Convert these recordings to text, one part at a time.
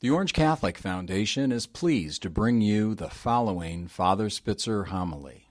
The Orange Catholic Foundation is pleased to bring you the following Father Spitzer homily.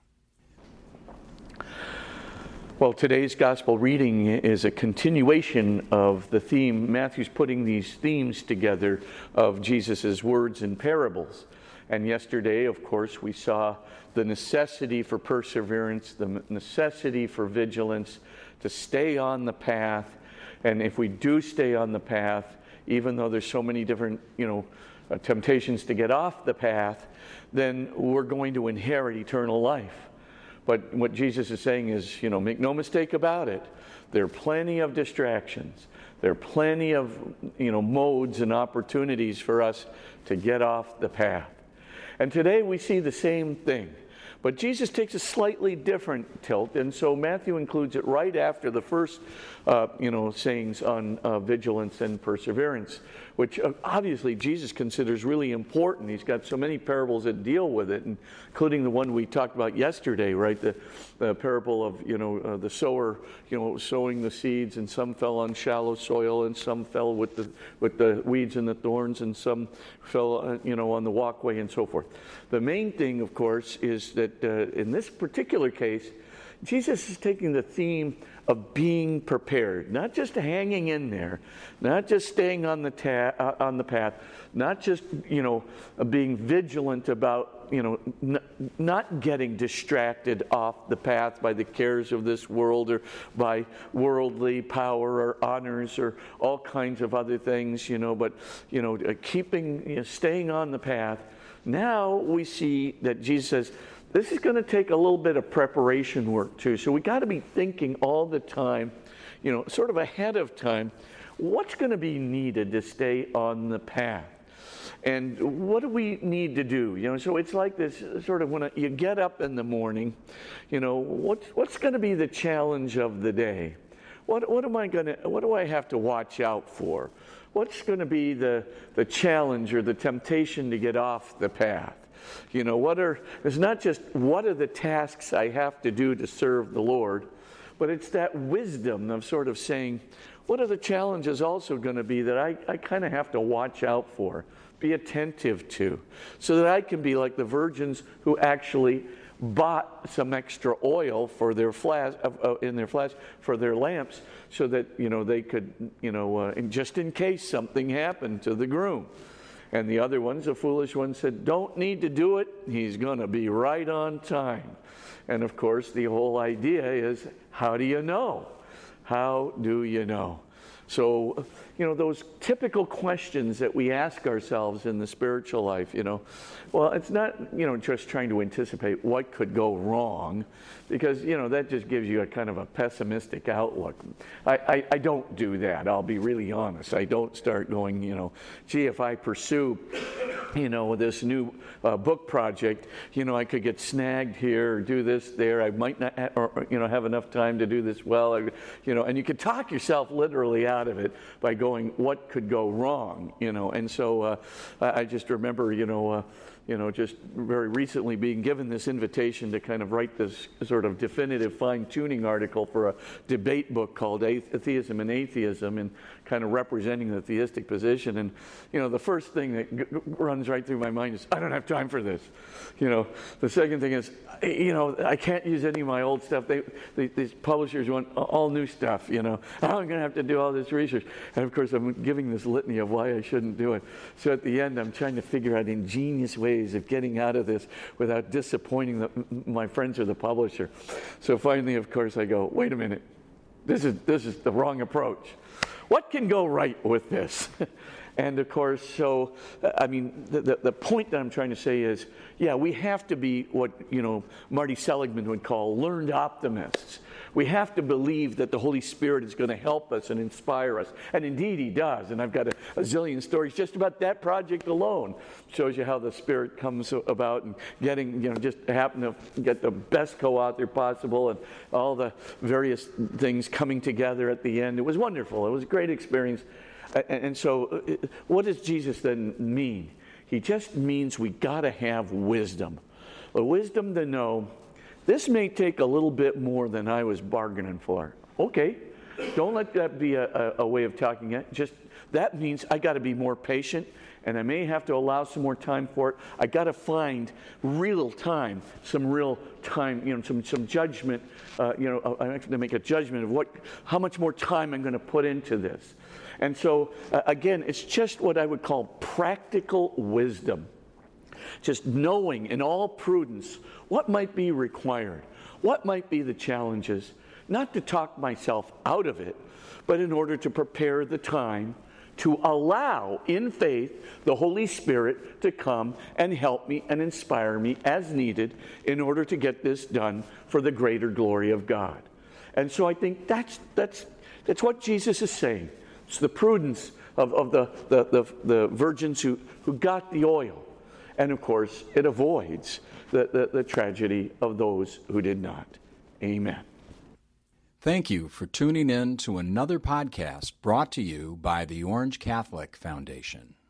Well, today's gospel reading is a continuation of the theme. Matthew's putting these themes together of Jesus' words and parables. And yesterday, of course, we saw the necessity for perseverance, the necessity for vigilance, to stay on the path. And if we do stay on the path, even though there's so many different, temptations to get off the path, then we're going to inherit eternal life. But what Jesus is saying is, make no mistake about it. There are plenty of distractions. There are plenty of, modes and opportunities for us to get off the path. And today we see the same thing. But Jesus takes a slightly different tilt, and so Matthew includes it right after the first, sayings on vigilance and perseverance, which obviously Jesus considers really important. He's got so many parables that deal with it, including the one we talked about yesterday, right? The parable of, the sower, sowing the seeds, and some fell on shallow soil, and some fell with the weeds and the thorns, and some fell, on the walkway, and so forth. The main thing, of course, is that in this particular case, Jesus is taking the theme of being prepared, not just hanging in there, not just staying on the path, not just being vigilant about not getting distracted off the path by the cares of this world or by worldly power or honors or all kinds of other things, but staying on the path. Now we see that Jesus says, this is going to take a little bit of preparation work too. So we got to be thinking all the time, sort of ahead of time, what's going to be needed to stay on the path? And what do we need to do? So it's like this sort of when you get up in the morning, what's going to be the challenge of the day? What do I have to watch out for? What's going to be the challenge or the temptation to get off the path? It's not just what are the tasks I have to do to serve the Lord, but it's that wisdom of sort of saying, what are the challenges also going to be that I kind of have to watch out for, be attentive to, so that I can be like the virgins who actually bought some extra oil for their in their flask for their lamps, so that they could just in case something happened to the groom. And the other ones, the foolish ones, said, don't need to do it. He's going to be right on time. And of course, the whole idea is, how do you know? How do you know? So, those typical questions that we ask ourselves in the spiritual life, well, it's not, just trying to anticipate what could go wrong, because, that just gives you a kind of a pessimistic outlook. I don't do that. I'll be really honest. I don't start going, gee, if I pursue, this new book project, I could get snagged here or do this there. I might not, have enough time to do this well, and you could talk yourself literally out of it by going, what could go wrong, And so I just remember, just very recently being given this invitation to kind of write this sort of definitive fine-tuning article for a debate book called Theism and Atheism, and kind of representing the theistic position. And, the first thing that runs right through my mind is, I don't have time for this. The second thing is, I can't use any of my old stuff. These publishers want all new stuff, I'm going to have to do all this research. And of course, I'm giving this litany of why I shouldn't do it. So at the end, I'm trying to figure out ingenious ways of getting out of this without disappointing my friends or the publisher. So finally, of course, I go, wait a minute. This is the wrong approach. What can go right with this? And of course, so, the point that I'm trying to say is, we have to be what, Marty Seligman would call learned optimists. We have to believe that the Holy Spirit is going to help us and inspire us. And indeed He does. And I've got a zillion stories just about that project alone. Shows you how the Spirit comes about and getting, just happen to get the best co-author possible and all the various things coming together at the end. It was wonderful. It was a great experience. And so what does Jesus then mean? He just means we got to have wisdom. The wisdom to know this may take a little bit more than I was bargaining for. Okay, don't let that be a way of talking it. Just that means I got to be more patient and I may have to allow some more time for it. I got to find some real time, some judgment. I have to make a judgment of how much more time I'm going to put into this. And so, again, it's just what I would call practical wisdom. Just knowing in all prudence what might be required, what might be the challenges, not to talk myself out of it, but in order to prepare the time to allow, in faith, the Holy Spirit to come and help me and inspire me as needed in order to get this done for the greater glory of God. And so I think that's what Jesus is saying. It's the prudence of the virgins who got the oil. And of course, it avoids the tragedy of those who did not. Amen. Thank you for tuning in to another podcast brought to you by the Orange Catholic Foundation.